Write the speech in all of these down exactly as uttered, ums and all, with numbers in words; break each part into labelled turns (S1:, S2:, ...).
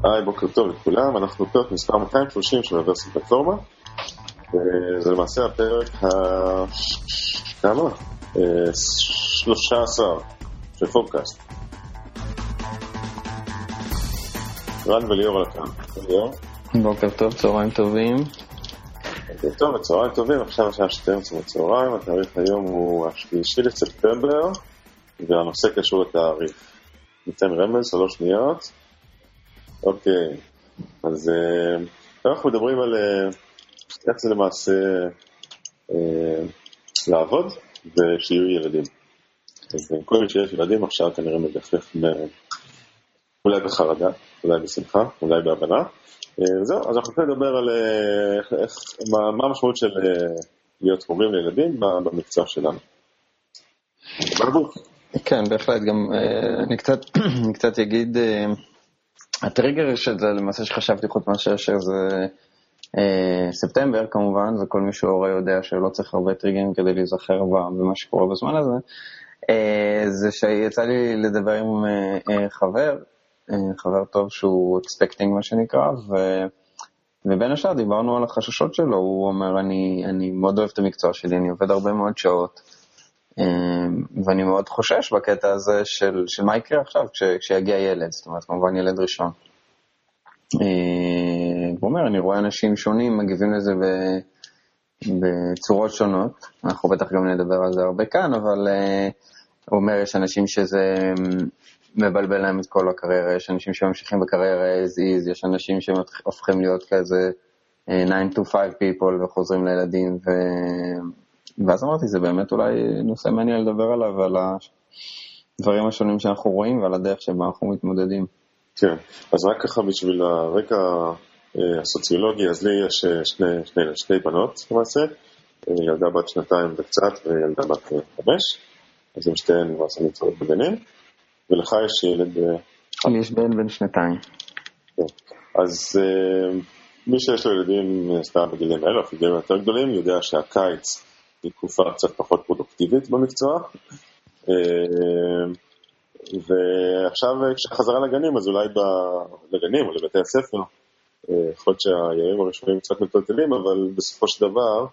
S1: היי, בוקר טוב לכולם, אנחנו פרק מספר מאתיים ושלושים של אוניברסיטת פלטפורמה. זה למעשה הפרק ה... כמה? שלושה עשר של פורקאסט. רן וליאור על הקו. ליאור?
S2: בוקר טוב, צהריים טובים.
S1: בוקר טוב, צהריים טובים, עכשיו השעה שתיים עשרה בצהריים, התאריך היום הוא השלישי לספטמבר, והנושא קשור לתאריך. ניתן רמז, שלוש שניות. אוקיי, אז אנחנו מדברים על איך זה למעשה לעבוד ושיהיו ילדים. אז כל מי שיש ילדים עכשיו כנראה מדפף אולי בחרדה, אולי בשמחה, אולי בהבנה. וזהו, אז אנחנו יכולים לדבר על איך, מה, מה המשמעות של להיות הורים לילדים במקצוע שלנו.
S2: כן, בהחלט, גם אני קצת, אני קצת אגיד, הטריגר של זה למעשה שחשבתי חוץ מאשר שזה ספטמבר כמובן, וכל מי שהורה יודע שלא צריך הרבה טריגרים כדי להיזכר במה שקורה בזמן הזה, זה שיצא לי לדבר עם חבר, חבר טוב שהוא expecting מה שנקרא, ו... ובין השאר דיברנו על החששות שלו. הוא אומר, אני, אני מאוד אוהב את המקצוע שלי, אני עובד הרבה מאוד שעות, ואני מאוד חושש בקטע הזה של, של מה יקרה עכשיו כש, כשיגיע ילד, זאת אומרת כמובן ילד ראשון. הוא אומר, אני רואה אנשים שונים מגיבים לזה ב, בצורות שונות, אנחנו בטח גם נדבר על זה הרבה כאן, אבל הוא אומר, יש אנשים שזה מבלבל להם את כל הקריירה, יש אנשים שממשיכים בקריירה as is, יש אנשים שהופכים להיות כזה nine to five people וחוזרים לילדים, ו... ואז אמרתי, זה באמת אולי נושא מעניין לדבר עליו, ועל הדברים השונים שאנחנו רואים, ועל הדרך שבה אנחנו מתמודדים.
S1: כן, אז רק ככה בשביל הרקע הסוציולוגי, אז לי יש שני, שני, שני בנות למעשה, ילדה בת שנתיים וקצת וילדה בת חמש, אז הם שתיהן למעשה נמצאות בגנים, ולך יש ילד...
S2: לי יש בן בן שנתיים.
S1: אז מי שיש לו ילדים סתם בגילים האלה, או בגילים יותר גדולים, יודע שהקיץ היא תקופה קצת פחות פרודוקטיבית במקצוע, ועכשיו כשחזרה לגנים, אז אולי לגנים או לבתי הספר, יכול להיות שהימים הראשונים קצת מטלטלים, אבל בסופו של דבר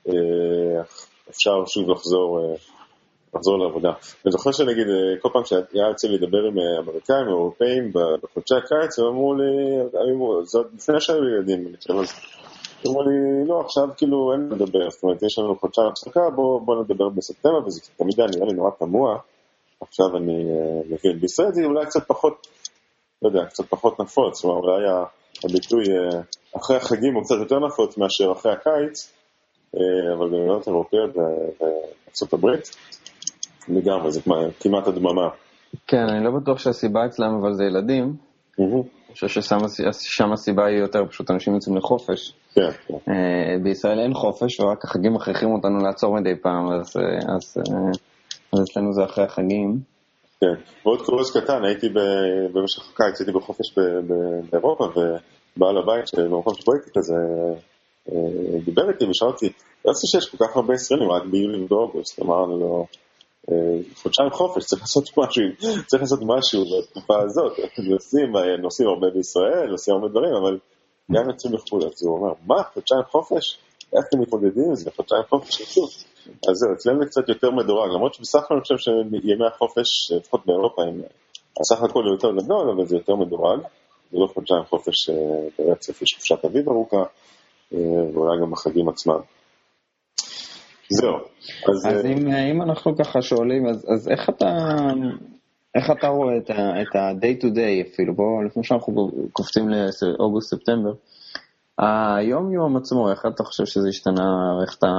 S1: אפשר שוב לחזור... לחזור לעבודה. אני זוכר שנגיד, כל פעם שהיה יוצא לי לדבר עם אמריקאים, אירופאים, בחודשי הקיץ, הם אמרו לי, זאת לפני שהיו לי ילדים, הם אמרו לי, לא, עכשיו כאילו אין לדבר, זאת אומרת, יש לנו חודשי הפסקה, בואו נדבר בספטמבר, וזה תמיד נראה לי נורא תמוה, עכשיו אני מבין, בישראל זה אולי קצת פחות, לא יודע, קצת פחות נפוץ, זאת אומרת, אולי הביטוי אחרי החגים הוא קצת יותר נפוץ מאשר אחרי הקיץ, אבל במדינות אירופאיות בארצות הברית, לגמרי, זה כמעט הדממה.
S2: כן, אני לא בטוח שהסיבה אצלם, אבל זה ילדים. אני חושב ששם הסיבה היא יותר פשוט אנשים יוצאים לחופש.
S1: כן.
S2: בישראל אין חופש, ורק החגים מכריחים אותנו לעצור מדי פעם, אז אצלנו זה אחרי החגים.
S1: כן, ועוד קורס קטן, הייתי במשך הקיץ, הייתי בחופש באירופה, ובעל הבית שבמקום שבו הייתי כזה, דיבר איתי ושאל אותי, לא עושה שיש כל כך הרבה ישראלים, רק ביולי ובאוגוסט, אמרנו לו, חודשיים חופש, צריך לעשות משהו, צריך לעשות משהו בתקופה הזאת, נוסעים, נוסעים הרבה בישראל, נוסעים הרבה דברים, אבל גם יוצאים לחו"ל, אז הוא אומר, מה, חודשיים חופש? איך אתם מתמודדים עם זה? חודשיים חופש יצאו. אז זהו, אצלנו זה קצת יותר מדורג, למרות שבסך הכל אני חושב שימי החופש, לפחות באירופה, הסך הכל הוא יותר גדול, אבל זה יותר מדורג, זה לא חודשיים חופש ברצף, יש חופשת אביב ארוכה, ואולי גם החגים עצמם. זהו.
S2: אז, אז אם, אם אנחנו ככה שואלים, אז, אז איך אתה, איך אתה רואה את ה, את ה-day to day אפילו, בוא, לפני שאנחנו קופצים לאוגוסט, ספטמבר, היום יום עצמו, איך אתה חושב שזה השתנה, איך אתה,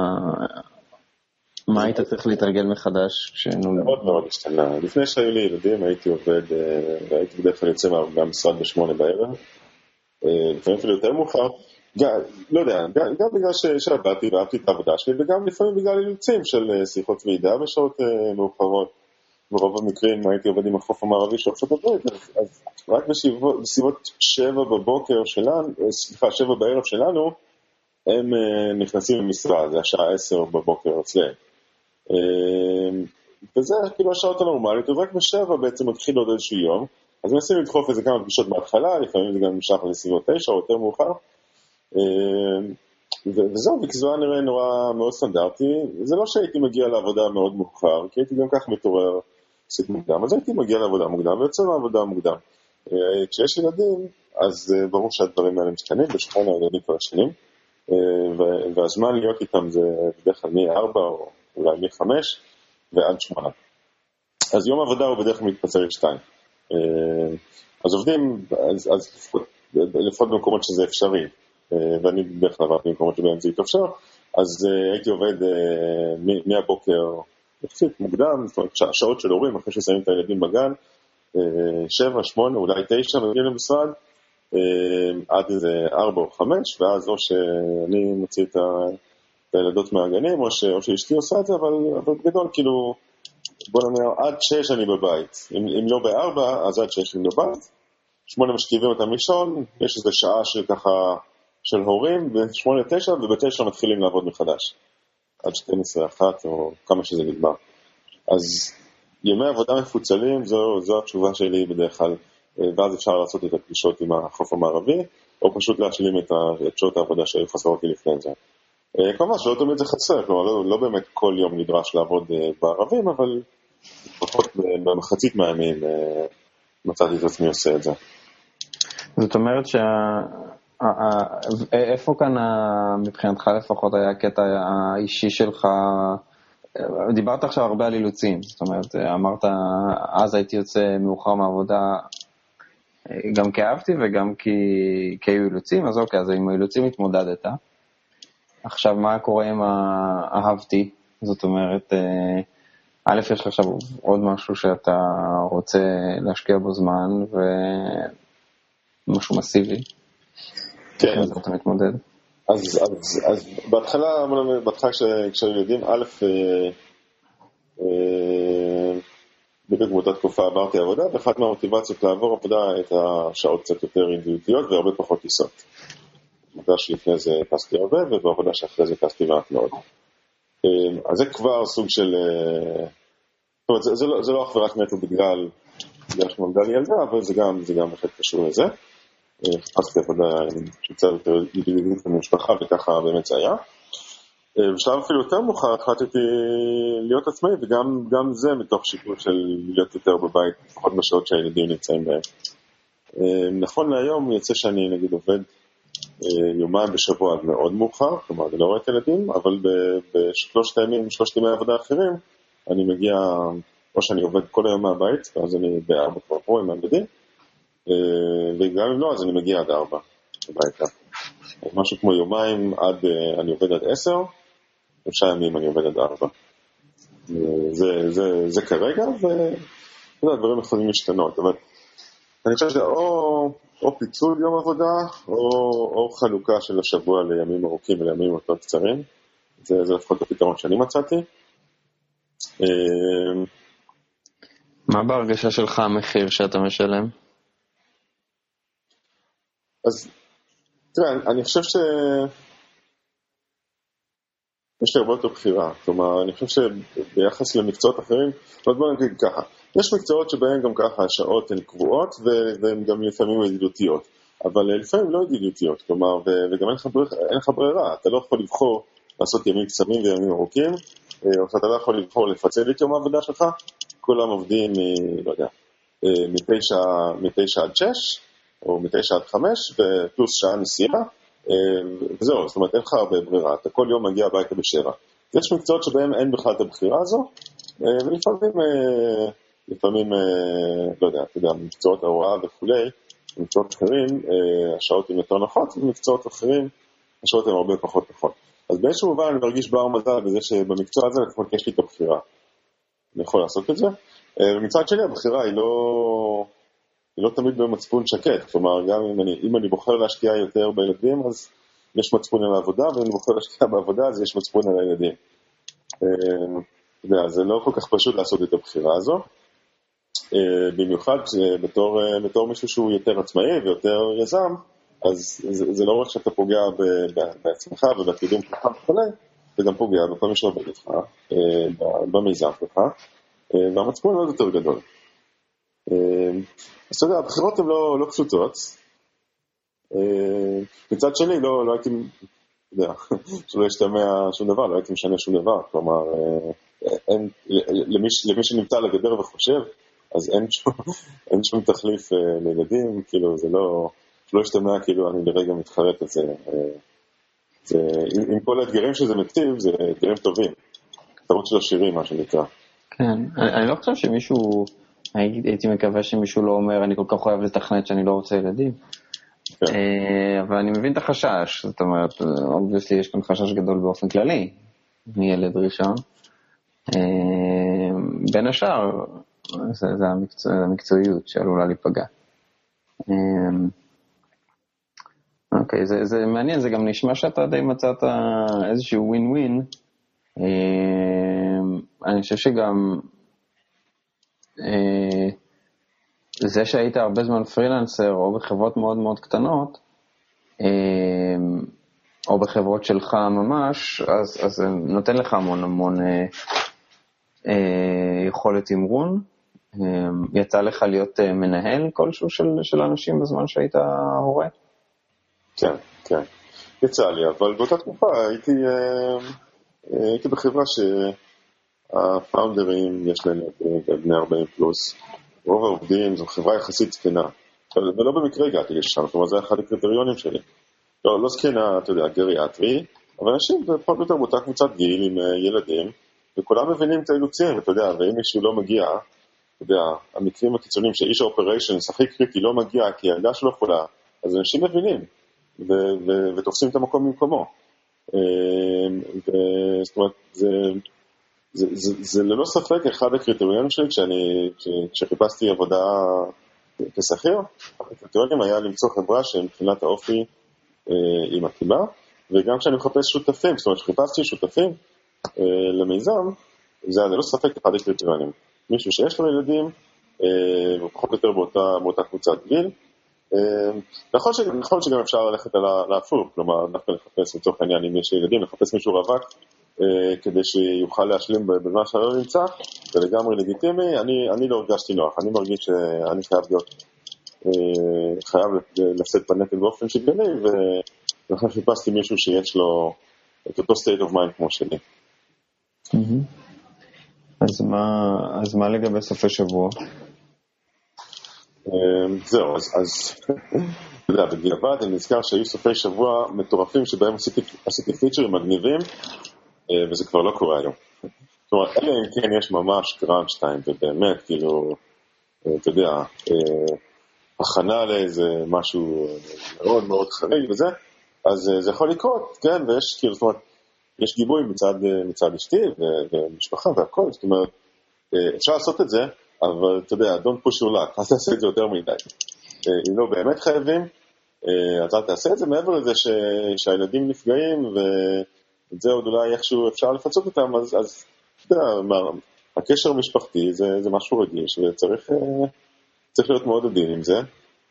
S2: מה היית צריך להתרגל מחדש? כשנו...
S1: מאוד מאוד השתנה. לפני שהיו לי ילדים, הייתי עובד, הייתי בדרך כלל יוצא מהמשרד בשמונה בערב, לפעמים אפילו יותר מאוחר, לא יודע, גם, גם בגלל שעבדתי ואהבתי את העבודה שלי, וגם לפעמים בגלל אילוצים של שיחות ועידה בשעות מאוחרות. ברוב המקרים הייתי עובד עם החוף המערבי של ארצות הברית, אז, אז רק בסביבות שבע בבוקר שלנו, סליחה, שבע בערב שלנו, הם נכנסים למשרד, זה השעה עשר בבוקר אצלם. וזה כאילו השעות הנורמלית, ורק בשבע בעצם מתחיל עוד איזשהו יום, אז מנסים לדחוף איזה כמה פגישות בהתחלה, לפעמים זה גם נמשך לסביבות תשע או יותר מאוחר, וזהו, וכי זה היה נראה נורא מאוד סטנדרטי. זה לא שהייתי מגיע לעבודה מאוד מאוחר, כי הייתי גם כך מתעורר קצת מוקדם, אז הייתי מגיע לעבודה מוקדם ויוצא לעבודה מוקדם. כשיש ילדים, אז ברור שהדברים האלה משתנים, בשכונה הילדים כבר שנים, והזמן להיות איתם זה בדרך כלל מ-ארבע או אולי מ-חמש ועד שמונה. אז יום עבודה הוא בדרך כלל מתפצל לשתיים. אז עובדים, אז, אז לפחות, לפחות במקומות שזה אפשרי, ואני בדרך כלל עברתי במקומות שבהם זה יתאפשר, אז הייתי עובד מהבוקר יחסית מוקדם, זאת אומרת שעות של הורים, אחרי ששמים את הילדים בגן, שבע, שמונה, אולי תשע, מגיעים למשרד, עד איזה ארבע או חמש, ואז או שאני מוציא את הילדות מהגנים, או, ש, או שאשתי עושה את זה, אבל, אבל בגדול, כאילו, בוא נאמר, עד שש אני בבית. אם, אם לא בארבע, אז עד שש אני בבית. שמונה משכיבים אותם לישון, יש איזו שעה של ככה, של הורים, בשמונה תשע, ובתשע מתחילים לעבוד מחדש. עד שתים עשרה אחת, או כמה שזה נגמר. אז ימי עבודה מפוצלים, זו, זו התשובה שלי בדרך כלל, ואז אפשר לעשות את הפגישות עם החוף המערבי, או פשוט להשלים את, ה, את שעות העבודה שהיו חסרות לי לפני זה. כמובן שלא תמיד זה חסר, כלומר, לא, לא באמת כל יום נדרש לעבוד בערבים, אבל לפחות במחצית מהימים מצאתי את עצמי עושה את זה.
S2: זאת אומרת שה... איפה כאן מבחינתך לפחות היה הקטע האישי שלך? דיברת עכשיו הרבה על אילוצים, זאת אומרת, אמרת, אז הייתי יוצא מאוחר מהעבודה, גם כי אהבתי וגם כי, כי היו אילוצים, אז אוקיי, אז עם האילוצים התמודדת. עכשיו, מה קורה עם האהבתי? זאת אומרת, א', יש לך עכשיו עוד משהו שאתה רוצה להשקיע בו זמן, ומשהו מסיבי.
S1: כן.
S2: אז אתה מתמודד.
S1: אז, אז, אז בהתחלה, בהתחלה כשאנחנו יודעים, א', אה, אה, בדיוק באותה תקופה עברתי עבודה, ואחת מהמוטיבציות לעבור עבודה את השעות קצת יותר אינדיבידואליות והרבה פחות טיסות. בעבודה שלפני זה טסתי הרבה, ובעבודה שאחרי זה טסתי מעט מאוד. אז זה כבר סוג של... זאת אומרת, זה, זה, לא, זה לא אך ורק נטו בגלל, בגלל שנולדה לי ילדה, אבל זה גם, זה גם בהחלט קשור לזה. חפשתי עבודה שיצא יותר ידידות במשפחה, וככה באמת זה היה. בשלב אפילו יותר מאוחר התחלתי להיות עצמאי, וגם גם זה מתוך שיקול של להיות יותר בבית, לפחות בשעות שהילדים נמצאים בהם. נכון להיום יצא שאני נגיד עובד יומיים בשבוע מאוד מאוחר, כלומר אני לא רואה את ילדים, אבל בשלושת הימים, שלושת ימי עבודה אחרים, אני מגיע, או שאני עובד כל היום מהבית, ואז אני בארבע כבר פה עם הילדים, וגם אם לא, אז אני מגיע עד ארבע הביתה. משהו כמו יומיים עד, אני עובד עד עשר, שלושה ימים אני עובד עד ארבע. זה, זה, זה כרגע, והדברים יכולים להשתנות, אבל אני חושב שזה או, או פיצול יום עבודה, או, או חלוקה של השבוע לימים ארוכים ולימים יותר קצרים. זה, זה לפחות הפתרון שאני מצאתי.
S2: מה בהרגשה שלך המחיר שאתה משלם?
S1: אז תראה, אני חושב ש... יש לי הרבה יותר בחירה, כלומר, אני חושב שביחס למקצועות אחרים, בוא נגיד ככה, יש מקצועות שבהם גם ככה השעות הן קבועות, והן גם לפעמים ידידותיות, אבל לפעמים לא ידידותיות, כלומר, וגם אין לך, ברירה, אין לך ברירה, אתה לא יכול לבחור לעשות ימים קצרים וימים ארוכים, או שאתה לא יכול לבחור לפצל את יום העבודה שלך, כולם עובדים, לא יודע, מתשע, מתשע עד שש, או מתשע עד חמש, ופלוס שעה נסיעה, וזהו, זאת אומרת, אין לך הרבה ברירה, אתה כל יום מגיע הביתה בשבע. יש מקצועות שבהם אין בכלל את הבחירה הזו, ולפעמים, לפעמים, לא יודע, אתה יודע, מקצועות ההוראה וכולי, מקצועות אחרים, השעות הן יותר נוחות, ומקצועות אחרים, השעות הן הרבה פחות נוחות. אז באיזשהו מובן אני מרגיש בר מזל בזה שבמקצוע הזה לפחות יש לי את הבחירה. אני יכול לעשות את זה. ומצד שני, הבחירה היא לא... היא לא תמיד במצפון שקט, כלומר, גם אם אני, אם אני בוחר להשקיע יותר בילדים, אז יש מצפון על העבודה, ואם אני בוחר להשקיע בעבודה, אז יש מצפון על הילדים. אתה יודע, זה לא כל כך פשוט לעשות את הבחירה הזו, במיוחד בתור, בתור מישהו שהוא יותר עצמאי ויותר יזם, אז זה, זה לא רק שאתה פוגע בעצמך ובקידום שלך וכולי, זה גם פוגע בכל מי שעובד איתך, במיזם שלך, והמצפון עוד יותר גדול. אז אתה יודע, הבחירות הן לא, לא פשוטות. מצד שני, לא, לא הייתי, אתה יודע, שלא ישתמע שום דבר, לא הייתי משנה שום דבר. כלומר, אין, למי, למי שנמצא לגדר וחושב, אז אין שום, אין שום תחליף לילדים, כאילו זה לא, שלא ישתמע כאילו אני לרגע מתחרט את זה. זה עם, עם כל האתגרים שזה מציב, זה אתגרים טובים. תרות של השירים, מה שנקרא.
S2: כן, אני, אני לא חושב שמישהו, הייתי מקווה שמישהו לא אומר, אני כל כך אוהב לתכנת שאני לא רוצה ילדים. כן. אבל אני מבין את החשש, זאת אומרת, obviously יש כאן חשש גדול באופן כללי, מילד ראשון. בין השאר, זה, זה המקצוע, המקצועיות שעלולה להיפגע. אוקיי, זה, זה מעניין, זה גם נשמע שאתה די מצאת איזשהו ווין ווין. אני חושב שגם זה שהיית הרבה זמן פרילנסר או בחברות מאוד מאוד קטנות או בחברות שלך ממש, אז, אז זה נותן לך המון המון יכולת אמרון. יצא לך להיות מנהל כלשהו של, של אנשים בזמן שהיית הורה?
S1: כן, כן. יצא לי, אבל באותה תקופה הייתי, הייתי בחברה שהפאונדרים יש להם בני ארבעים פלוס. רוב העובדים, זו חברה יחסית זקנה. ולא במקרה הגעתי לשם, כלומר זה אחד הקריטריונים שלי. לא, לא זקנה, אתה יודע, גריאטרי, אבל אנשים זה פחות או יותר באותה קבוצת גיל עם ילדים, וכולם מבינים את האילוצים, אתה יודע, ואם מישהו לא מגיע, אתה יודע, המקרים הקיצוניים שאיש האופריישנס הכי קריטי לא מגיע כי הילדה שלו יכולה, אז אנשים מבינים, ו- ו- ותופסים את המקום במקומו. זאת אומרת, זה, זה, זה, זה ללא ספק אחד הקריטריונים שלי, כשאני, כשחיפשתי עבודה כשכיר, הקריטריונים היה למצוא חברה שמבחינת האופי היא מתאימה, וגם כשאני מחפש שותפים, זאת אומרת, שחיפשתי שותפים למיזם, זה היה ללא ספק אחד הקריטריונים. מישהו שיש לו ילדים, ופחות או יותר באותה, באותה קבוצת גיל, נכון, ש, נכון שגם אפשר ללכת להפוך, כלומר, דווקא לחפש לצורך העניין אם יש ילדים, לחפש מישהו רווק, כדי שיוכל להשלים בזמן שלא נמצא, זה לגמרי לגיטימי. אני, אני לא הרגשתי נוח, אני מרגיש שאני חייב להיות, חייב לשאת בנטל באופן שוויוני, ולכן חיפשתי מישהו שיש לו את אותו state of mind כמו שלי.
S2: אז מה, אז מה לגבי סופי שבוע?
S1: זהו, אז, אז, אתה יודע, בדיעבד אני נזכר שהיו סופי שבוע מטורפים שבהם עשיתי פיצ'רים מגניבים, וזה כבר לא קורה היום. זאת אומרת, אלה אם כן יש ממש קראנץ' טיים, ובאמת, כאילו, אתה יודע, הכנה לאיזה משהו מאוד מאוד חריג וזה, אז זה יכול לקרות, כן, ויש, כאילו, זאת אומרת, יש גיבוי מצד, מצד אשתי ומשפחה והכל, זאת אומרת, אפשר לעשות את זה, אבל אתה יודע, don't push your luck, אז תעשה את זה יותר מדי. אם לא באמת חייבים, אז אל תעשה את זה מעבר לזה ש, שהילדים נפגעים, ואת זה עוד אולי איכשהו אפשר לפצות אותם, אז, אז אתה יודע, מה, הקשר המשפחתי זה, זה משהו רגיש, וצריך צריך להיות מאוד עדין עם זה.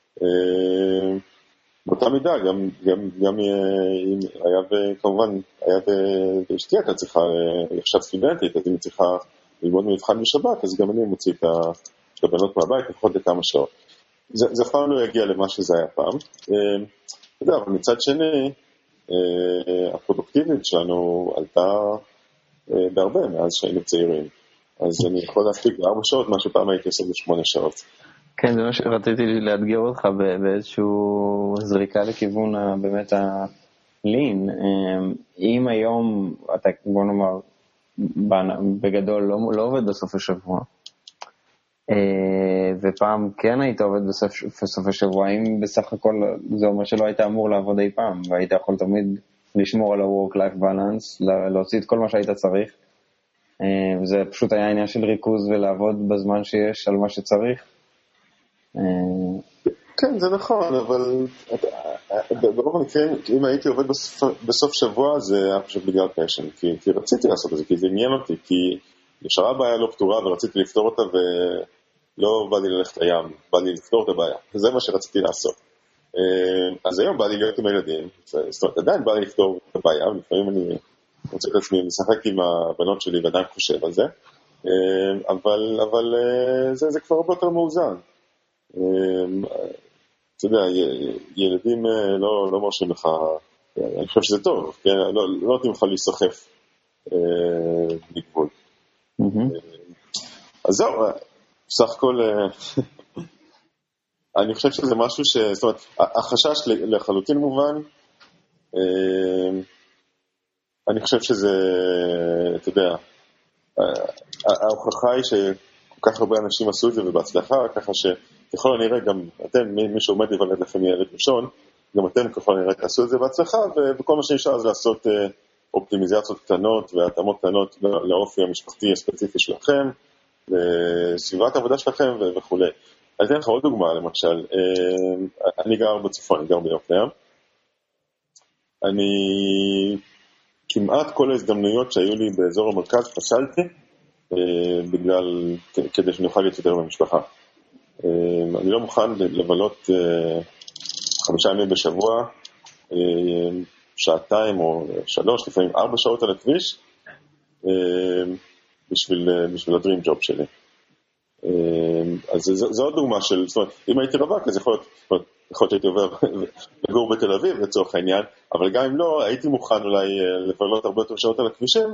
S1: באותה מידה, גם, גם, גם אם היה וכמובן, היה ואשתי הייתה צריכה, עכשיו סטודנטית, אז אם היא צריכה ללמוד מבחן בשבת, אז גם אני מוציא את הבנות מהבית, לפחות לכמה שעות. זה, זה פעם לא יגיע למה שזה היה פעם. אתה יודע, אבל מצד שני, הפרודוקטיבית שלנו עלתה בהרבה מאז שהיינו צעירים. אז אני יכול להספיק בארבע שעות, מה שפעם הייתי עושה בשמונה שעות.
S2: כן, זה מה שרציתי לאתגר אותך באיזשהו זריקה לכיוון באמת הלין. אם היום אתה, בוא נאמר, בגדול לא, לא עובד בסוף השבוע, ופעם כן היית עובד בסוף, בסוף השבוע, אם בסך הכל זה אומר שלא היית אמור לעבוד אי פעם, והיית יכול תמיד לשמור על ה-work-life balance, להוציא את כל מה שהיית צריך, וזה פשוט היה עניין של ריכוז ולעבוד בזמן שיש על מה שצריך.
S1: כן, זה נכון, אבל ברוב המקרים, אם הייתי עובד בסוף שבוע, זה היה פשוט בגלל פשן, כי, כי רציתי לעשות את זה, כי זה עניין אותי, כי נשארה בעיה לא פתורה ורציתי לפתור אותה, ולא בא לי ללכת לים, בא לי לפתור את הבעיה, וזה מה שרציתי לעשות. אז היום בא לי להיות עם הילדים, זאת אומרת, עדיין בא לי לפתור את הבעיה, ולפעמים אני רוצה את עצמי לשחק עם הבנות שלי ועדיין חושב על זה, אבל, אבל זה, זה כבר הרבה יותר מאוזן. אתה יודע, ילדים לא, לא מרשים לך, אני חושב שזה טוב, כן? לא, לא נותנים לך להיסחף בגבול. אז זהו, סך הכל, אני חושב שזה משהו ש... זאת אומרת, החשש לחלוטין מובן, אני חושב שזה, אתה יודע, ההוכחה היא שכל כך הרבה אנשים עשו את זה ובהצלחה, ככה שככל הנראה גם אתם, מי שעומד להיוולד לכם ילד ראשון, גם אתם ככל הנראה תעשו את זה בהצלחה, וכל מה שנשאר זה לעשות אופטימיזציות קטנות והתאמות קטנות לאופי המשפחתי הספציפי שלכם, לסביבת העבודה שלכם וכו'. אני אתן לך עוד דוגמה, למשל, אני גר בצפון, אני גר ביוקנעם, אני כמעט כל ההזדמנויות שהיו לי באזור המרכז פסלתי, בגלל, כדי שנוכל להיות יותר במשפחה. אני לא מוכן לבלות חמישה ימים בשבוע, שעתיים או שלוש, לפעמים ארבע שעות על הכביש, בשביל, בשביל הדרים ג'וב שלי. אז זו, זו עוד דוגמה של, זאת אומרת, אם הייתי רווק, אז יכול להיות, יכול להיות שהייתי עובר לגור בתל אביב לצורך העניין, אבל גם אם לא, הייתי מוכן אולי לבלות הרבה יותר שעות על הכבישים,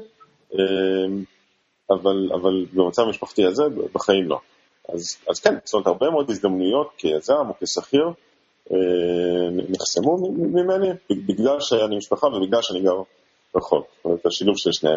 S1: אבל, אבל במצב המשפחתי הזה, בחיים לא. אז, אז כן, זאת אומרת, הרבה מאוד הזדמנויות כיזם או כשכיר, נחסמו ממני, בגלל שאני משפחה ובגלל שאני גר רחוק. זאת אומרת, השילוב של שניהם.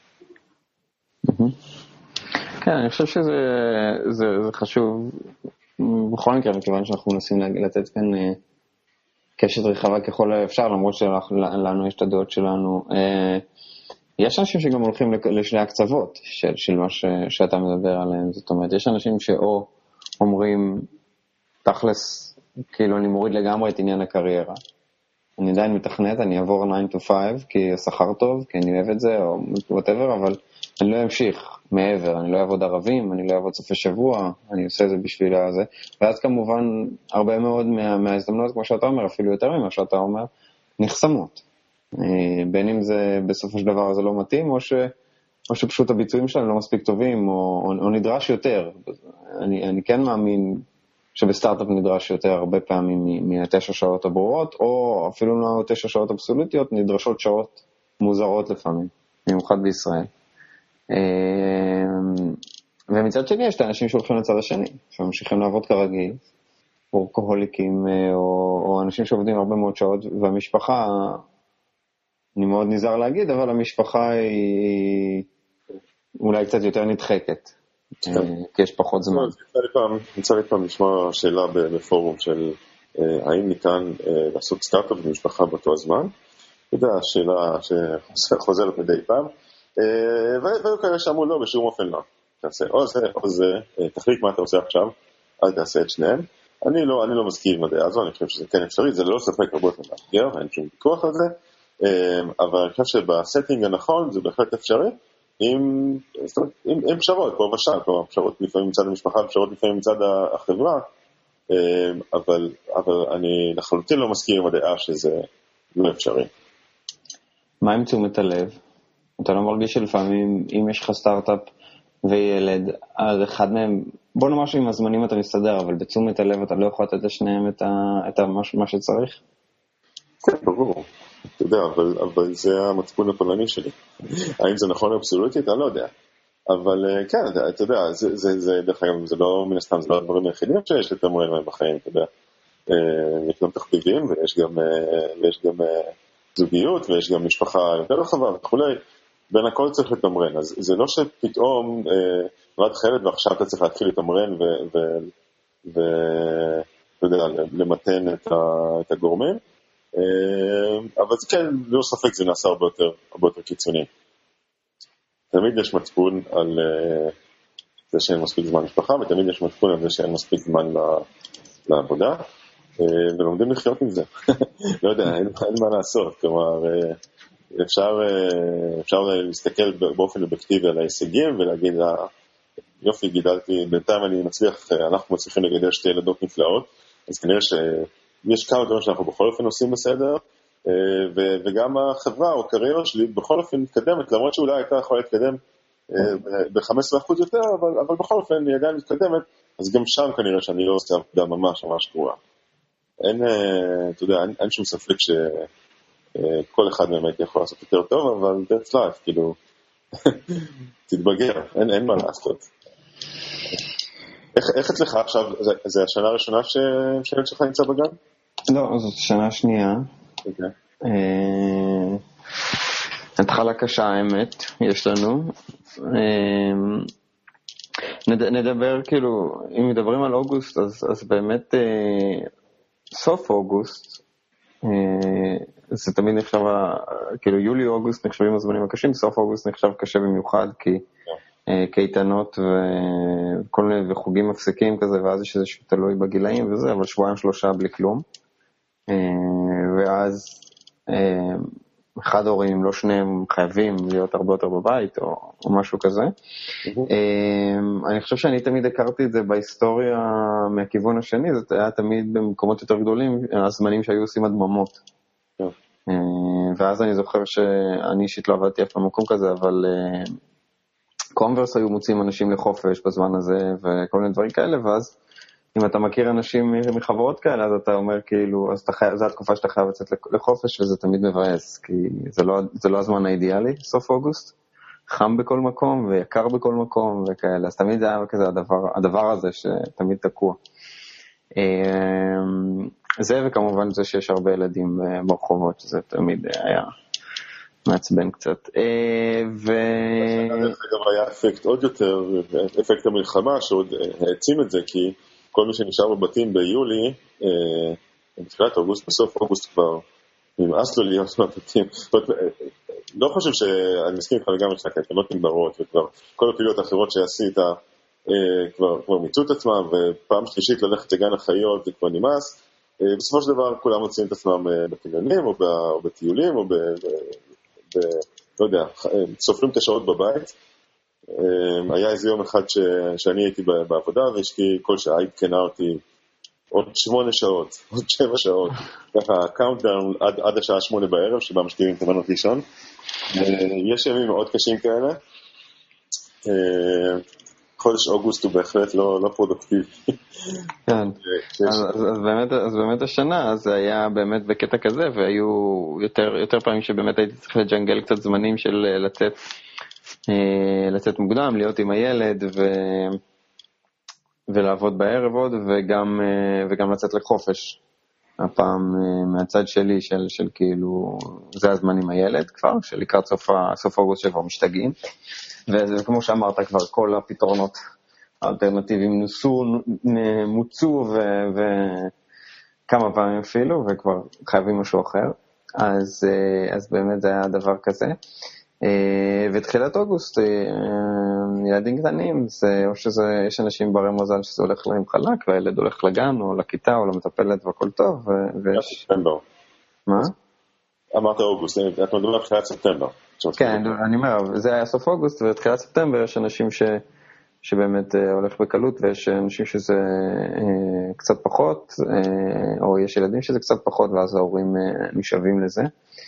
S2: כן, אני חושב שזה זה, זה חשוב בכל מקרה, מכיוון שאנחנו מנסים לתת כאן קשת רחבה ככל האפשר, למרות שלנו יש את הדעות שלנו. יש אנשים שגם הולכים לשני הקצוות של, של מה ש, שאתה מדבר עליהם. זאת אומרת, יש אנשים שאו אומרים, תכלס, כאילו אני מוריד לגמרי את עניין הקריירה. אני עדיין מתכנת, אני אעבור נine to five, כי השכר טוב, כי אני אוהב את זה, או whatever, אבל אני לא אמשיך מעבר, אני לא אעבוד ערבים, אני לא אעבוד סופי שבוע, אני עושה את זה בשביל הזה. ואז כמובן, הרבה מאוד מה, מההזדמנות, כמו שאתה אומר, אפילו יותר ממה שאתה אומר, נחסמות. בין אם זה בסופו של דבר זה לא מתאים, או, ש, או שפשוט הביצועים שלהם לא מספיק טובים, או, או, או נדרש יותר. אני, אני כן מאמין שבסטארט-אפ נדרש יותר הרבה פעמים מהתשע שעות הברורות, או אפילו לא תשע שעות אבסולוטיות, נדרשות שעות מוזרות לפעמים, במיוחד בישראל. ומצד שני יש את האנשים שהולכים לצד השני, שממשיכים לעבוד כרגיל, וורקוהוליקים, או, או אנשים שעובדים הרבה מאוד שעות, והמשפחה, אני מאוד נזהר להגיד, אבל המשפחה היא אולי קצת יותר נדחקת, כי יש פחות זמן.
S1: נצא לי פעם לשמוע שאלה בפורום של האם ניתן לעשות סטארט-אפ במשפחה באותו הזמן. אתה יודע, שאלה שחוזרת מדי פעם. והיו כאלה שאמרו לא, בשום אופן לא. תעשה או זה או זה, תחליט מה אתה עושה עכשיו, אל תעשה את שניהם. אני לא, אני לא מסכים עם הדעה הזו, אני חושב שזה כן אפשרי, זה לא ספק הרבה יותר מאתגר, אין שום ויכוח על זה, אבל אני חושב שבסטינג הנכון זה בהחלט אפשרי, עם, עם, עם פשרות, פה ושם, כלומר, פשרות לפעמים מצד המשפחה, פשרות לפעמים מצד החברה, אבל, אבל אני לחלוטין לא מסכים עם הדעה שזה לא אפשרי.
S2: מה עם תשומת הלב? אתה לא מרגיש שלפעמים, אם יש לך סטארט-אפ וילד, אז אחד מהם, בוא נאמר שעם הזמנים אתה מסתדר, אבל בתשומת הלב אתה לא יכול לתת לשניהם את, ה, את ה, מה שצריך?
S1: כן, ברור. אתה יודע, אבל, אבל זה המצפון הפולני שלי. האם זה נכון אבסולוטית? אני לא יודע. אבל כן, אתה, אתה יודע, זה, זה, זה, דרך אגב, זה לא, מן הסתם, זה לא הדברים היחידים שיש לתמרן מהם בחיים, אתה יודע. יש גם תחביבים, ויש גם, ויש גם זוגיות, ויש גם משפחה יותר רחבה וכולי. בין הכל צריך לתמרן. אז זה לא שפתאום נולד חלד ועכשיו אתה צריך להתחיל לתמרן ואתה יודע, למתן את הגורמים. אבל זה כן, לא ספק, זה נעשה הרבה יותר, הרבה יותר קיצוני. תמיד יש מצפון על זה שאין מספיק זמן משפחה, ותמיד יש מצפון על זה שאין מספיק זמן לעבודה, ולומדים לחיות עם זה. לא יודע, אין, אין מה לעשות. כלומר, אפשר, אפשר להסתכל באופן אובייקטיבי על ההישגים ולהגיד, יופי, גידלתי, בינתיים אני מצליח, אנחנו מצליחים לגדל שתי ילדות נפלאות, אז כנראה שיש כמה דברים שאנחנו בכל אופן עושים בסדר, וגם החברה או הקריירה שלי בכל אופן מתקדמת, למרות שאולי הייתה יכולה להתקדם ב-חמישה עשר אחוז יותר, אבל, אבל בכל אופן היא עדיין מתקדמת, אז גם שם כנראה שאני לא עושה עבודה ממש ממש גרועה. אין, אתה יודע, אין, אין שום ספק שכל אחד באמת יכול לעשות יותר טוב, אבל that's life, כאילו, תתבגר, אין, אין מה לעשות. איך, איך אצלך עכשיו, זה, זה השנה הראשונה שהילד שלך נמצא בגן?
S2: לא, זאת שנה שנייה.
S1: אוקיי.
S2: אה, התחלה קשה האמת, יש לנו. אה, נד, נדבר כאילו, אם מדברים על אוגוסט, אז, אז באמת אה, סוף אוגוסט, אה, זה תמיד נחשב, כאילו יולי-אוגוסט נחשבים הזמנים הקשים, סוף אוגוסט נחשב קשה במיוחד, כי קייטנות וכל מיני וחוגים מפסיקים כזה, ואז יש איזשהו תלוי בגילאים וזה, אבל שבועיים שלושה בלי כלום. ואז אחד ההורים, לא שניהם, חייבים להיות הרבה יותר בבית או, או משהו כזה. אני חושב שאני תמיד הכרתי את זה בהיסטוריה מהכיוון השני, זה היה תמיד במקומות יותר גדולים, הזמנים שהיו עושים הדממות. ואז אני זוכר שאני אישית לא עבדתי אף במקום כזה, אבל קומברס היו מוצאים אנשים לחופש בזמן הזה, וכל מיני דברים כאלה, ואז אם אתה מכיר אנשים מחברות כאלה, אז אתה אומר כאילו, אז חי... זו התקופה שאתה חייב לצאת לחופש, וזה תמיד מבאס, כי זה לא, זה לא הזמן האידיאלי, סוף אוגוסט, חם בכל מקום, ויקר בכל מקום, וכאלה, אז תמיד זה היה כזה הדבר, הדבר הזה שתמיד תקוע. זה, וכמובן זה שיש הרבה ילדים ברחובות, שזה תמיד היה מעצבן קצת. ו...
S1: דרך אגב היה אפקט עוד יותר, אפקט המלחמה, שעוד העצים את זה, כי כל מי שנשאר בבתים ביולי, בתחילת אוגוסט, בסוף אוגוסט כבר נמאס לו להיות בבתים. לא חושב שאני מסכים איתך לגמרי שהקייטנות נגמרות, וכבר כל הפעילות האחרות שעשית כבר, כבר מיצו את עצמם, ופעם שלישית ללכת לגן החיות זה כבר נמאס. בסופו של דבר כולם מוצאים את עצמם בקניונים, או, או בטיולים, או ב... ב לא יודע, סופרים את השעות בבית. היה איזה יום אחד ש, שאני הייתי בעבודה, והשקיע כל שעה התקנה אותי עוד שמונה שעות, עוד שבע שעות, ככה קאונטדאון עד, עד השעה שמונה בערב, שבה משקיעים את המנות לישון. יש ימים מאוד קשים כאלה. חודש אוגוסט הוא בהחלט לא, לא פרודוקטיבי.
S2: כן, אז, אז, באמת, אז באמת השנה, אז היה באמת בקטע כזה, והיו יותר, יותר פעמים שבאמת הייתי צריך לג'נגל קצת זמנים של לצאת, לצאת מוקדם, להיות עם הילד, ו... ולעבוד בערב עוד, וגם, וגם לצאת לחופש. הפעם מהצד שלי, של, של כאילו, זה הזמן עם הילד כבר, שלקראת סוף, סוף אוגוסט שכבר משתגעים. וכמו שאמרת כבר, כל הפתרונות האלטרנטיביים נוסו, מוצו, וכמה פעמים אפילו, וכבר חייבים משהו אחר. אז, אז באמת זה היה דבר כזה. ותחילת אוגוסט, ילדים קטנים, זה, או שזה, יש אנשים ברי מזל שזה הולך להם חלק, והילד הולך לגן, או לכיתה, או למטפלת, והכל טוב. ויש...
S1: ספטמבר.
S2: מה?
S1: אמרת אוגוסט, את מדבר על תחילת ספטמבר.
S2: כן, אני אומר, זה היה סוף אוגוסט, ותחילת ספטמבר יש אנשים ש... שבאמת הולך בקלות, ויש אנשים שזה קצת פחות, או יש ילדים שזה קצת פחות, ואז ההורים נשאבים לזה.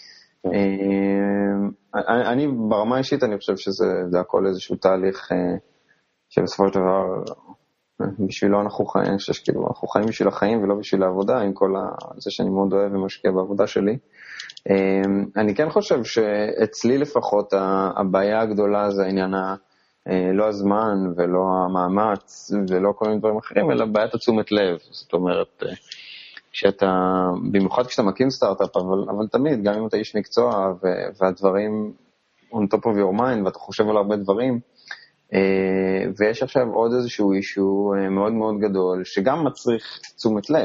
S2: אני ברמה אישית אני חושב שזה הכל איזשהו תהליך שבסופו של דבר בשבילו אנחנו חיים, אנחנו חיים בשביל החיים ולא בשביל העבודה, עם כל זה שאני מאוד אוהב ומשקיע בעבודה שלי. אני כן חושב שאצלי לפחות הבעיה הגדולה זה העניין לא הזמן ולא המאמץ ולא כל מיני דברים אחרים, אלא בעיית התשומת לב. זאת אומרת, כשאתה, במיוחד כשאתה מקים סטארט-אפ, אבל, אבל תמיד, גם אם אתה איש מקצוע והדברים on top of your mind ואתה חושב על הרבה דברים, ויש עכשיו עוד איזשהו אישו מאוד מאוד גדול שגם מצריך תשומת לב,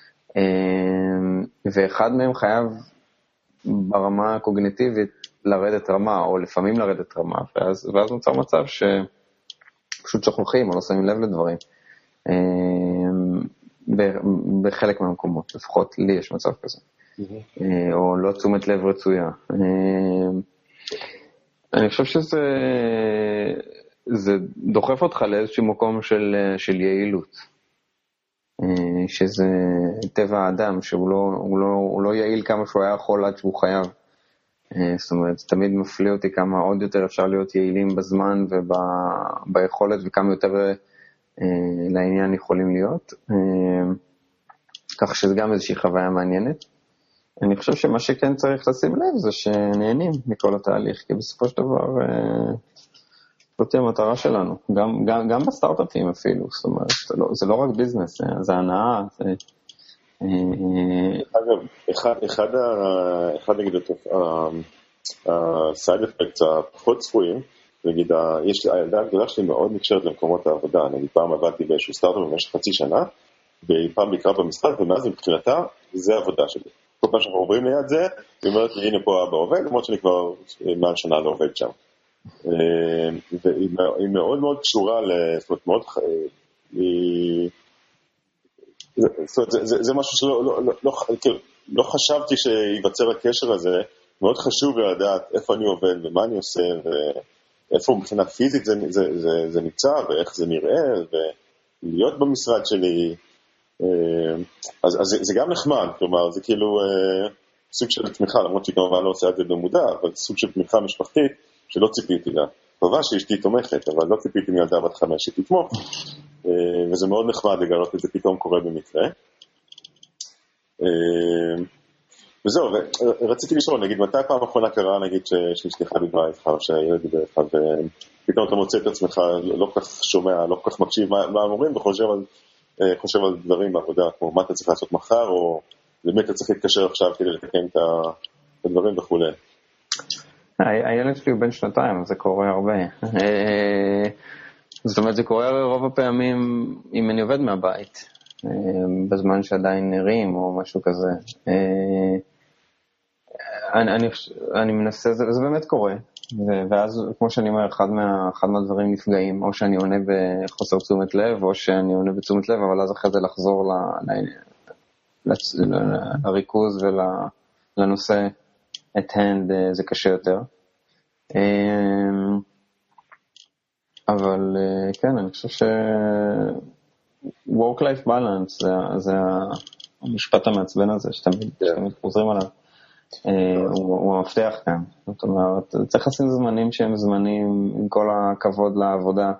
S2: ואחד מהם חייב ברמה הקוגניטיבית לרדת רמה, או לפעמים לרדת רמה, ואז, ואז נוצר מצב שפשוט שוכחים או לא שמים לב לדברים. בחלק מהמקומות, לפחות לי יש מצב כזה. או לא תשומת לב רצויה. אני חושב שזה זה דוחף אותך לאיזשהו מקום של, של יעילות. שזה טבע האדם, שהוא לא, הוא לא, הוא לא יעיל כמה שהוא היה יכול עד שהוא חייב. זאת אומרת, תמיד מפליא אותי כמה עוד יותר אפשר להיות יעילים בזמן וביכולת, וכמה יותר לעניין יכולים להיות. כך שזה גם איזושהי חוויה מעניינת. אני חושב שמה שכן צריך לשים לב זה שנהנים מכל התהליך, כי בסופו של דבר זאת היא המטרה שלנו, גם, גם, גם בסטארט-אפים אפילו, זאת אומרת, זה לא, זה לא רק ביזנס, זה הנאה. זה...
S1: אגב, אחד, אחד, אחד נגיד, הסייד אפקט הפחות צפויים, נגיד, יש לי, הילדה הגדולה שלי מאוד נקשרת למקומות העבודה, נגיד, פעם עבדתי באיזשהו סטארט-אפ במשך חצי שנה, ופעם ביקרה במשרד, ומאז מבחינתה, זה העבודה שלי. כל פעם שאנחנו עוברים ליד זה, היא אומרת לי, הנה פה אבא עובד, למרות שאני כבר מעל שנה לא עובד שם. והיא מאוד מאוד קשורה, זאת אומרת, מאוד, זאת אומרת, זה משהו שלא חשבתי שיווצר הקשר הזה, מאוד חשוב לדעת איפה אני עובד ומה אני עושה, ואיפה מבחינה פיזית זה נמצא, ואיך זה נראה, ולהיות במשרד שלי, אז זה גם נחמד, כלומר, זה כאילו סוג של תמיכה, למרות שהיא כמובן לא עושה את זה במודע, אבל סוג של תמיכה משפחתית שלא ציפיתי לה. טובה שאשתי תומכת, אבל לא ציפיתי מילדה בת חמש שתתמוך, וזה מאוד נחמד לגלות את זה פתאום קורה במקרה. וזהו, ורציתי לשאול, נגיד, מתי פעם האחרונה קרה, נגיד, שאשתך דיברה איתך, או שהילד דיבר איתך, ופתאום אתה מוצא את עצמך, לא כך שומע, לא כך מקשיב מה אמורים, וחושב על חושב על דברים בעבודה, כמו מה אתה צריך לעשות מחר, או למי אתה צריך להתקשר עכשיו כדי לתקן את הדברים וכו'.
S2: הילד שלי הוא בן שנתיים, זה קורה הרבה. זאת אומרת, זה קורה רוב הפעמים אם אני עובד מהבית, בזמן שעדיין נראים או משהו כזה. אני, אני, אני מנסה, זה, זה באמת קורה. ואז, כמו שאני אומר, אחד, מה, אחד מהדברים נפגעים, או שאני עונה בחוסר תשומת לב, או שאני עונה בתשומת לב, אבל אז אחרי זה לחזור ל, ל, ל, לריכוז ולנושא at hand, זה קשה יותר. אבל כן, אני חושב ש work-life balance זה, זה המשפט המעצבן הזה, שתמיד, שתמיד חוזרים עליו. הוא המפתח כאן. זאת אומרת, צריך לשים זמנים שהם זמנים עם כל הכבוד לעבודה,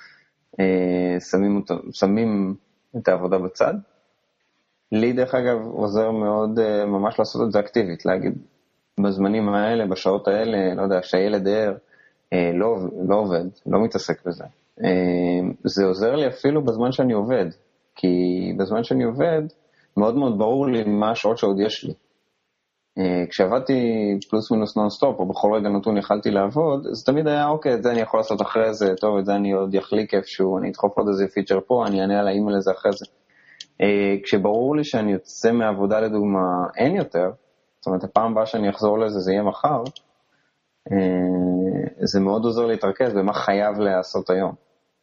S2: שמים, שמים את העבודה בצד. לי דרך אגב עוזר מאוד ממש לעשות את זה אקטיבית, להגיד בזמנים האלה, בשעות האלה, לא יודע, שהילד ער, לא, לא עובד, לא מתעסק בזה. זה עוזר לי אפילו בזמן שאני עובד, כי בזמן שאני עובד מאוד מאוד ברור לי מה השעות שעוד יש לי. כשעבדתי פלוס מינוס נון-סטופ, או בכל רגע נתון יכלתי לעבוד, אז תמיד היה, אוקיי, את זה אני יכול לעשות אחרי זה, טוב, את זה אני עוד יחליק איפשהו, אני אדחוף עוד איזה פיצ'ר פה, אני אענה על האימייל הזה אחרי זה. כשברור לי שאני יוצא מעבודה לדוגמה, אין יותר, זאת אומרת, הפעם הבאה שאני אחזור לזה, זה יהיה מחר, זה מאוד עוזר להתרכז במה חייב לעשות היום,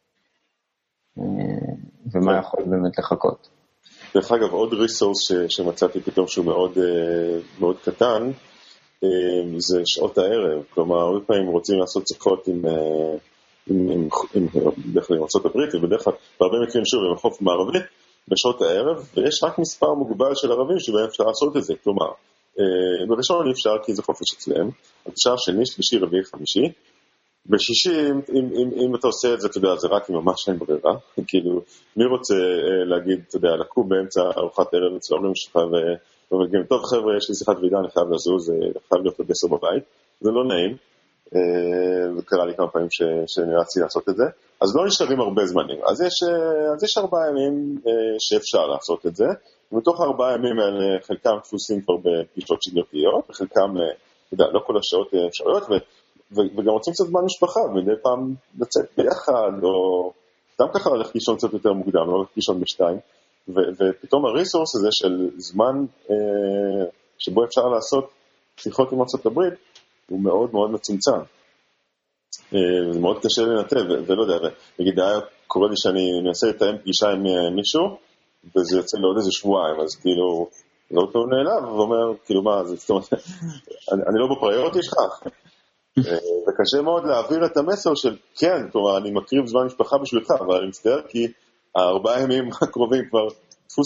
S2: ומה יכול באמת לחכות.
S1: דרך אגב, עוד ריסורס שמצאתי פתאום שהוא מאוד, מאוד קטן, זה שעות הערב. כלומר, הרבה פעמים רוצים לעשות שיחות עם, עם, עם, עם, בדרך כלל עם ארצות הברית, ובדרך כלל, בהרבה מקרים שוב, עם החוף מערבית, בשעות הערב, ויש רק מספר מוגבל של ערבים שבהם אפשר לעשות את זה. כלומר, בראשון אי אפשר כי זה חופש אצלם, אז אפשר שני, שלישי, רביעי, חמישי, בשישי, אם, אם, אם אתה עושה את זה, אתה יודע, זה רק אם ממש אין ברירה, כאילו, מי רוצה להגיד, אתה יודע, לקום באמצע ארוחת ערב אצל ההורים שלך, ומגיעים, טוב חבר'ה, יש לי שיחת ועידה, אני חייב לזוז, זה חייב להיות עד עשר בבית, זה לא נעים, וקרה לי כמה פעמים שנרצתי לעשות את זה, אז לא נשארים הרבה זמנים, אז יש, אז יש ארבעה ימים שאפשר לעשות את זה, ומתוך ארבעה ימים האלה, חלקם דפוסים כבר בפגישות שגרתיות, וחלקם, אתה יודע, לא כל השעות אפשריות, ו... וגם רוצים קצת זמן משפחה, ומדי פעם לצאת ביחד, או סתם ככה ללכת לישון קצת יותר מוקדם, לא ללכת לישון בשתיים, ו- ופתאום הריסורס הזה של זמן אה, שבו אפשר לעשות שיחות עם ארצות הברית, הוא מאוד מאוד מצומצם. אה, זה מאוד קשה לנתב, ו- ולא יודע, נגיד היה קורה לי שאני מנסה לתאם פגישה עם מישהו, וזה יוצא לעוד איזה שבועיים, אז כאילו, לא טוב נעלב, ואומר, כאילו מה, זה, זאת אומרת, אני, אני לא בפריוריטי שלך, וקשה מאוד להעביר את המסר של כן, כלומר אני מקריב זמן משפחה בשבילך, אבל אני מצטער כי הארבעה ימים הקרובים כבר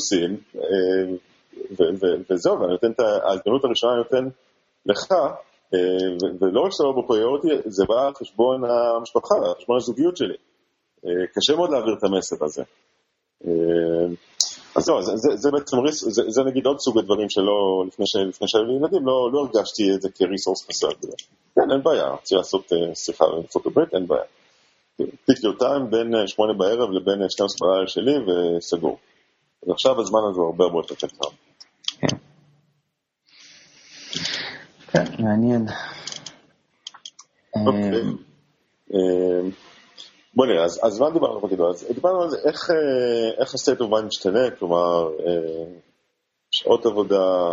S1: דפוסים, וזהו, ואני נותן את ההזדמנות הראשונה, אני נותן לך ולא רק שזה לא בפריוריטי, זה בא על חשבון המשפחה, על חשבון הזוגיות שלי. קשה מאוד להעביר את המסר הזה. אז לא, זה, זה, זה בעצם ריס, זה, זה נגיד עוד סוג הדברים שלא, לפני ש, לפני שהיו לי ילדים, לא, לא הרגשתי את זה כריסורס חסר. כן, אין בעיה, רוצה לעשות שיחה בארצות הברית, אין בעיה. פיק יור טיים בין שמונה בערב לבין שתים עשרה בערב שלי וסגור. אז עכשיו הזמן הזה הוא הרבה הרבה יותר קצר.
S2: כן. כן, מעניין.
S1: אוקיי. בוא נראה, אז, אז מה דיברנו בגדול? אז דיברנו על זה, איך, איך ה-state of mind משתנה, כלומר, שעות עבודה,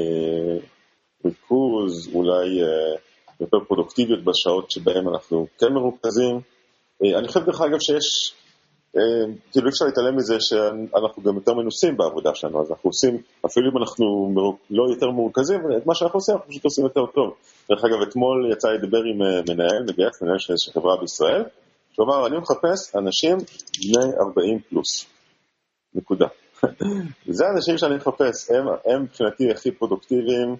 S1: ריכוז, אולי יותר פרודוקטיביות בשעות שבהן אנחנו כן מרוכזים. אני חושב דרך אגב שיש, כאילו אפשר להתעלם מזה שאנחנו גם יותר מנוסים בעבודה שלנו, אז אנחנו עושים, אפילו אם אנחנו לא יותר מורכזים, את מה שאנחנו עושים, אנחנו פשוט עושים יותר טוב. דרך אגב, אתמול יצא לדבר עם מנהל, מגייס, מנהל של חברה בישראל, כלומר, אני מחפש אנשים בני ארבעים פלוס. נקודה. זה האנשים שאני מחפש, הם, הם מבחינתי הכי פרודוקטיביים,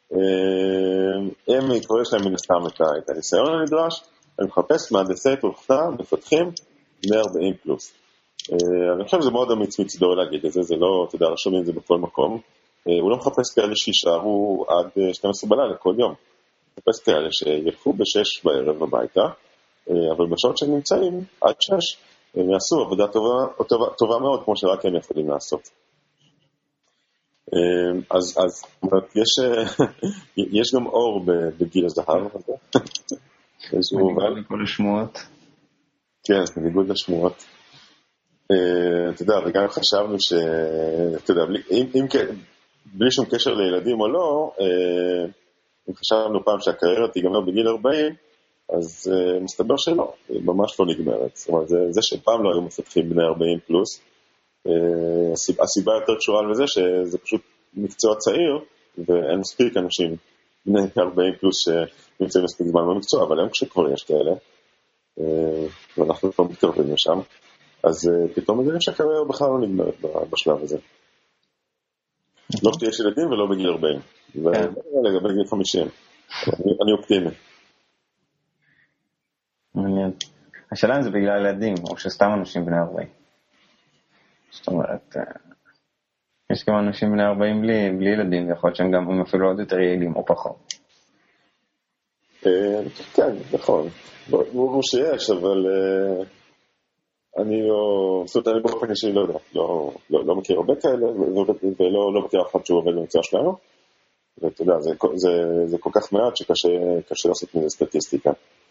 S1: הם כבר יש להם מן הסתם את הניסיון הנדרש, אני מחפש מהנדסי תוכנה, מפתחים בני ארבעים פלוס. אני חושב שזה מאוד אמיץ מצדו להגיד את זה, זה לא, אתה יודע, רשומים את זה בכל מקום. הוא לא מחפש כאלה שישארו עד שתים עשרה בלילה כל יום. הוא מחפש כאלה שילכו בשש בערב הביתה, אבל בשעות שהם נמצאים, עד שש, הם יעשו עבודה טובה, טובה, טובה מאוד, כמו שרק הם יכולים לעשות. אז, אז, יש, יש גם אור בגיל הזהב.
S2: בניגוד לכל השמועות.
S1: כן, בניגוד לשמועות. אתה יודע, וגם חשבנו ש, אתה יודע, אם, אם, בלי שום קשר לילדים או לא, אם חשבנו פעם שהקריירה תיגמר בגיל ארבעים, אז uh, מסתבר שלא, היא ממש לא נגמרת. זאת אומרת, זה, זה שפעם לא היו מפתחים בני ארבעים פלוס, uh, הסיבה, הסיבה יותר קשורה לזה שזה פשוט מקצוע צעיר, ואין מספיק אנשים בני ארבעים פלוס שנמצאים מספיק זמן במקצוע, אבל הם כשכבר יש כאלה, uh, ואנחנו כבר מתקרבים לשם, אז uh, פתאום מגלים שהקריירה בכלל לא נגמרת בשלב הזה. לא שיש ילדים ולא בגיל ארבעים, ולגבי גיל חמישים, אני, אני אופטימי.
S2: מעניין. השאלה אם זה בגלל ילדים, או שסתם אנשים בני ארבעים. זאת אומרת, יש גם אנשים בני ארבעים בלי, בלי ילדים, ויכול להיות שהם גם הם אפילו עוד יותר יעילים או פחות.
S1: כן, נכון. ברור שיש, אבל אני לא, זאת אומרת, אני באופן אישי לא יודע, לא, לא, לא מכיר הרבה כאלה, ולא לא מכיר אף אחד שהוא עובד במקצוע שלנו, ואתה יודע, זה, זה, זה כל כך מעט שקשה לעשות מזה סטטיסטיקה.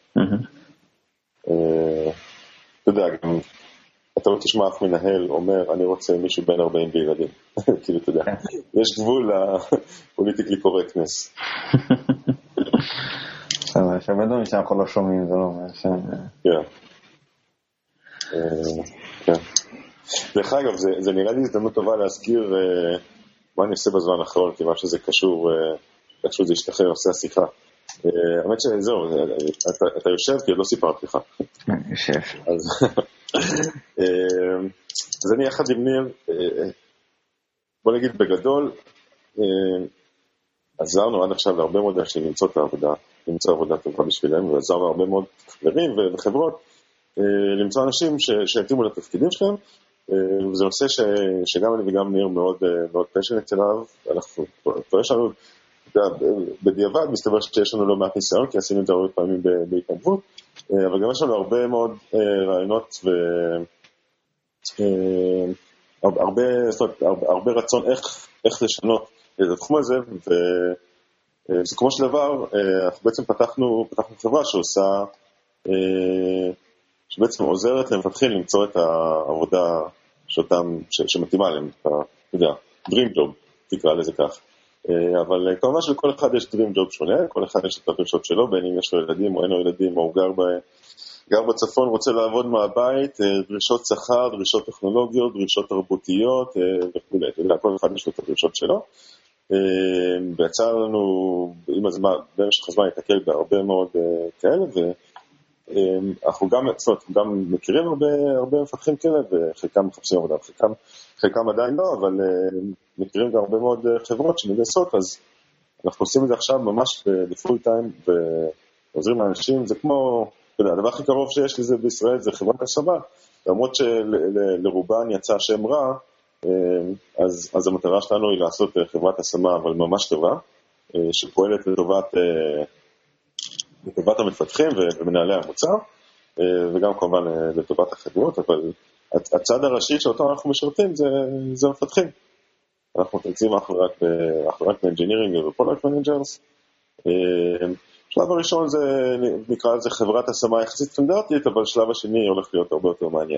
S1: אתה יודע, גם אתה לא תשמע אף מנהל אומר, אני רוצה מישהו בין ארבעים בילדים. כאילו, אתה יודע, יש גבול לפוליטיקלי קורקטנס.
S2: יש הרבה דברים שאנחנו לא שומעים, זה לא אומר.
S1: כן. דרך אגב, זה נראה לי הזדמנות טובה להזכיר מה אני עושה בזמן האחרון, כיוון שזה קשור, איכשהו זה ישתחרר נושא השיחה. האמת שזהו, אתה יושב כי עוד לא סיפרתי לך.
S2: יושב.
S1: אז אני יחד עם ניר, בוא נגיד בגדול, עזרנו עד עכשיו להרבה מאוד אנשים למצוא את העבודה, למצוא עבודה טובה בשבילם, ועזרנו הרבה מאוד חברים וחברות למצוא אנשים שיתאימו לתפקידים שלהם, וזה נושא שגם אני וגם ניר מאוד פשנט אליו, אנחנו כבר יש לנו, בדיעבד מסתבר שיש לנו לא מעט ניסיון, כי עשינו את זה הרבה פעמים בהתנדבות, אבל גם יש לנו הרבה מאוד רעיונות והרבה הרבה רצון איך, איך לשנות את התחום הזה, ובסיכומו של דבר אנחנו בעצם פתחנו, פתחנו חברה שעושה, שבעצם עוזרת למפתחים למצוא את העבודה שאותם, שמתאימה להם, אתה יודע, Dream Job, תקרא לזה כך. אבל כמובן שלכל אחד יש Dream Job שונה, כל אחד יש את הדרישות שלו, בין אם יש לו ילדים או אין לו ילדים, או הוא גר, ב, גר בצפון, רוצה לעבוד מהבית, דרישות שכר, דרישות טכנולוגיות, דרישות תרבותיות וכו'. אתה יודע, כל אחד יש לו את הדרישות שלו. ויצא לנו, עם הזמן, במשך הזמן להתקל בהרבה מאוד כאלה, ואנחנו גם, זאת אומרת, גם מכירים הרבה, הרבה מפתחים כאלה, וחלקם מחפשים עבודה, וחלקם, חלקם עדיין לא, אבל מכירים גם הרבה מאוד חברות שמגייסות, אז אנחנו עושים את זה עכשיו ממש בפול טיים, ועוזרים לאנשים, זה כמו, אתה יודע, הדבר הכי קרוב שיש לזה בישראל זה חברת השמה, למרות שלרובן יצא שם רע, אז, אז המטרה שלנו היא לעשות חברת השמה, אבל ממש טובה, שפועלת לטובת, לטובת המפתחים ומנהלי המוצר, וגם כמובן לטובת החברות, אבל הצד הראשי שאותו אנחנו משרתים זה, זה מפתחים. אנחנו מתרכזים אך ורק באנג'ינירינג ופרודקט מנג'רס. שלב הראשון זה, נקרא לזה חברת השמה יחסית סטנדרטית, אבל שלב השני הולך להיות הרבה יותר מעניין.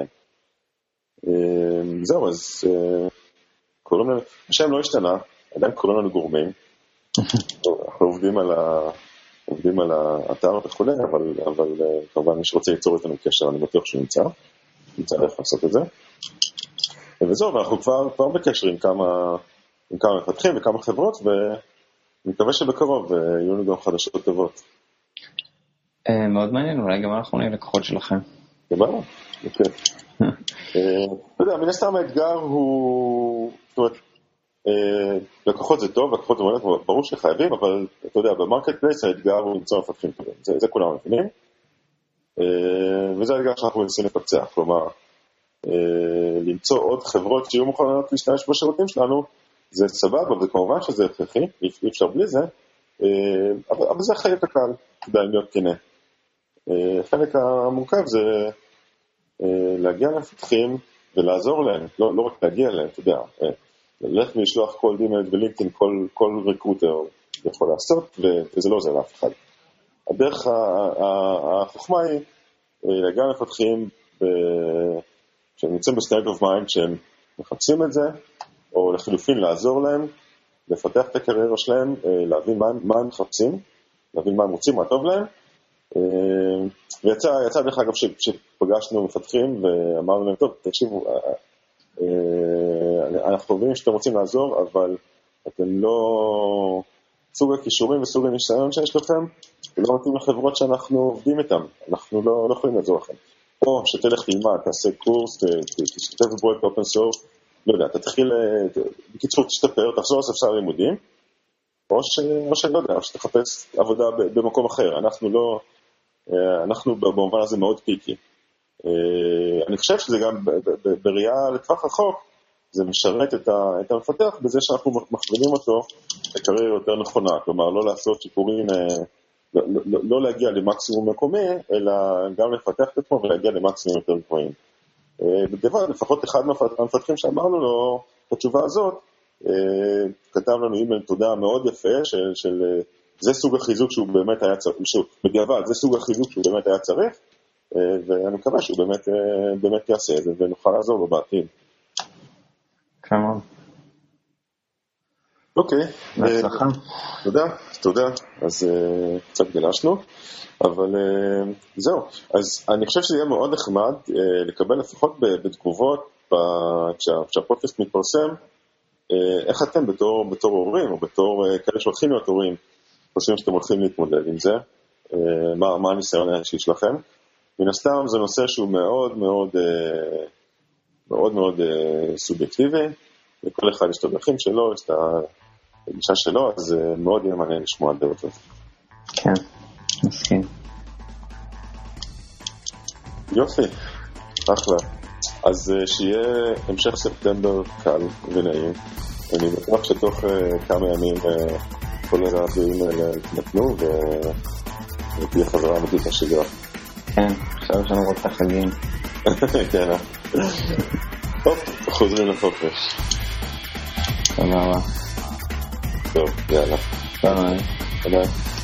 S1: זהו, אז קוראים לנו, השם לא השתנה, עדיין קוראים לנו גורמים. אנחנו עובדים על ה... עובדים על האתר וכו', אבל, אבל כמובן מי שרוצה ליצור איתנו קשר, אני בטוח שהוא נמצא, נמצא איך לעשות את זה. וזהו, ואנחנו כבר, כבר בקשר עם כמה, עם כמה מפתחים וכמה חברות, ומקווה שבקרוב יהיו לנו גם חדשות טובות.
S2: מאוד מעניין, אולי גם אנחנו נהיה לקוחות שלכם.
S1: גמרנו, אוקיי. אתה יודע, מן הסתם האתגר הוא, זאת אומרת, לקוחות זה טוב, לקוחות זה מעניין, ברור שחייבים, אבל אתה יודע, במרקט פלייס האתגר הוא למצוא מפתחים טובים, זה, זה כולם מבינים, וזה האתגר שאנחנו מנסים לפצח, כלומר, למצוא עוד חברות שיהיו מוכנות להשתמש בשירותים שלנו, זה סבבה, וכמובן שזה הכרחי, אי אפשר בלי זה, אבל, אבל זה חלק הקל, כדאי להיות כנה. חלק המורכב זה להגיע למפתחים ולעזור להם, לא, לא רק להגיע להם, אתה יודע, ללכת ולשלוח כל דימייל ולינקדאין, כל, כל רקרוטר יכול לעשות, וזה לא עוזר לאף אחד. הדרך החוכמה היא להגיע למפתחים כשהם נמצאים בסטייט אוף מיינד, כשהם מחפשים את זה, או לחילופין לעזור להם, לפתח את הקריירה שלהם, להבין מה, מה הם מחפשים, להבין מה הם רוצים, מה טוב להם. ויצא, יצא דרך אגב שפגשנו מפתחים ואמרנו להם, טוב, תקשיבו, אנחנו מבינים שאתם רוצים לעזור, אבל אתם לא סוג הכישורים וסוג הניסיון שיש לכם, ולא מתאים לחברות שאנחנו עובדים איתם, אנחנו לא, לא יכולים לעזור לכם. או שתלך תלמד, תעשה קורס, תשתתף בפרויקט אופן סורס, לא יודע, תתחיל, בקיצור תשתפר, תחזור לספסל לימודים, או שלא יודע, שתחפש עבודה במקום אחר. אנחנו לא, אנחנו במובן הזה מאוד פיקי. אני חושב שזה גם בראייה לטווח רחוק, זה משרת את המפתח בזה שאנחנו מכווינים אותו לקריירה יותר נכונה, כלומר לא לעשות שיפורים, לא, לא, לא להגיע למקסימום מקומי, אלא גם לפתח את עצמו ולהגיע למקסימום יותר גבוהים. בדבר, לפחות אחד מהמפתחים שאמרנו לו את התשובה הזאת, כתב לנו אימייל תודה מאוד יפה, של, של זה סוג החיזוק שהוא באמת היה צריך, בדיעבד, זה סוג החיזוק שהוא באמת היה צריך, ואני מקווה שהוא באמת, באמת יעשה את זה, ונוכל לעזור לו בעתיד.
S2: כמובן.
S1: אוקיי.
S2: בהצלחה.
S1: תודה, תודה. אז קצת גלשנו, אבל זהו. אז אני חושב שזה יהיה מאוד נחמד לקבל לפחות בתגובות, כשהפודקאסט מתפרסם, איך אתם בתור, בתור הורים, או בתור כאלה שהולכים להיות הורים, חושבים שאתם הולכים להתמודד עם זה, מה, מה הניסיון האישי שלכם. מן הסתם זה נושא שהוא מאוד מאוד, מאוד מאוד סובייקטיבי, לכל אחד יש את הדרכים שלו, יש את הגישה שלו, אז מאוד יהיה מעניין לשמוע את דעות הזה.
S2: כן, מסכים.
S1: יופי, אחלה. אז שיהיה המשך ספטמבר קל ונעים. אני בטוח שתוך כמה ימים כל הרעבים נתנו ותהיה חזרה מדית השגרה.
S2: כן, עכשיו יש לנו רק את החגים.
S1: כן, טוב, חוזרים לחופש.
S2: תודה רבה.
S1: טוב, יאללה.
S2: תודה.
S1: תודה.